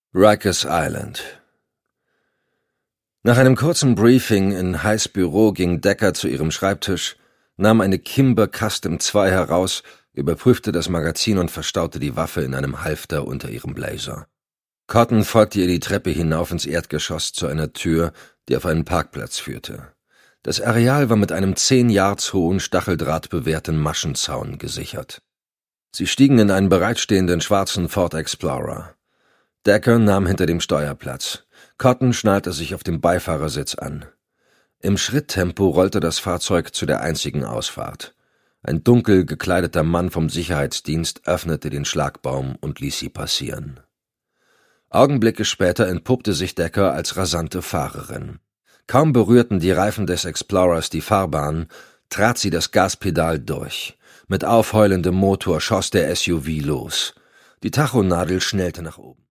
Rikers Island. Nach einem kurzen Briefing in Highs Büro ging Decker zu ihrem Schreibtisch, nahm eine Kimber Custom 2 heraus, überprüfte das Magazin und verstaute die Waffe in einem Halfter unter ihrem Blazer. Cotton folgte ihr die Treppe hinauf ins Erdgeschoss zu einer Tür, die auf einen Parkplatz führte. Das Areal war mit einem 10 Yards hohen, stacheldrahtbewehrten Maschenzaun gesichert. Sie stiegen in einen bereitstehenden schwarzen Ford Explorer. Decker nahm hinter dem Steuer Platz. Cotton schnallte sich auf dem Beifahrersitz an. Im Schritttempo rollte das Fahrzeug zu der einzigen Ausfahrt. Ein dunkel gekleideter Mann vom Sicherheitsdienst öffnete den Schlagbaum und ließ sie passieren. Augenblicke später entpuppte sich Decker als rasante Fahrerin. Kaum berührten die Reifen des Explorers die Fahrbahn, trat sie das Gaspedal durch. Mit aufheulendem Motor schoss der SUV los. Die Tachonadel schnellte nach oben.